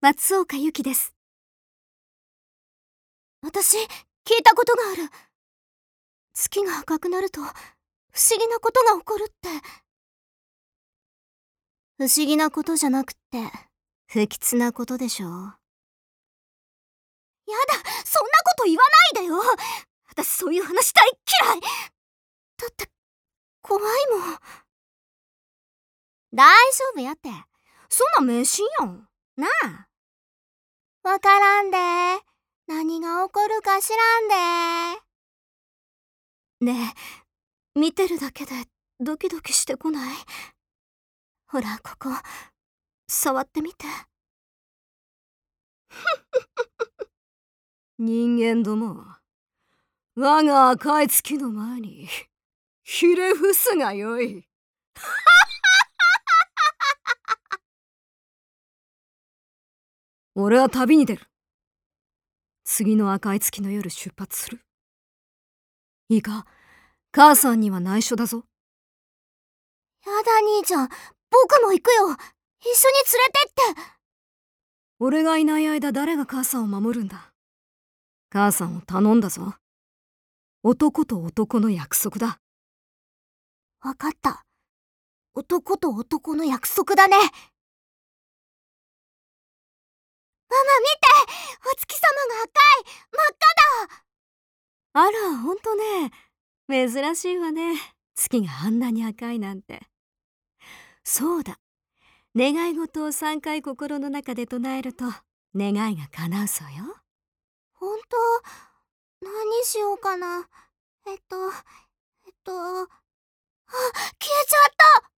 松岡由紀です。私、聞いたことがある。月が赤くなると、不思議なことが起こるって。不思議なことじゃなくって、不吉なことでしょ。やだ、そんなこと言わないでよ。私そういう話大っ嫌い。だって、怖いもん。大丈夫やって。そんな迷信やん。なあ。わからんで。何が起こるか知らんで。ねえ、見てるだけでドキドキしてこない？ほら、ここ、触ってみて。人間ども、我が赤い月の前に、ひれ伏すがよい。俺は旅に出る。次の赤い月の夜出発する。いいか、母さんには内緒だぞ。やだ兄ちゃん、僕も行くよ。一緒に連れてって。俺がいない間誰が母さんを守るんだ。母さんを頼んだぞ。男と男の約束だ。わかった。男と男の約束だね。ママ見て、お月様が赤い、真っ赤だ。あら、ほんとね。珍しいわね。月があんなに赤いなんて。そうだ。願い事を3回心の中で唱えると願いが叶うそうよ。ほんと？何しようかな。あ、消えちゃった。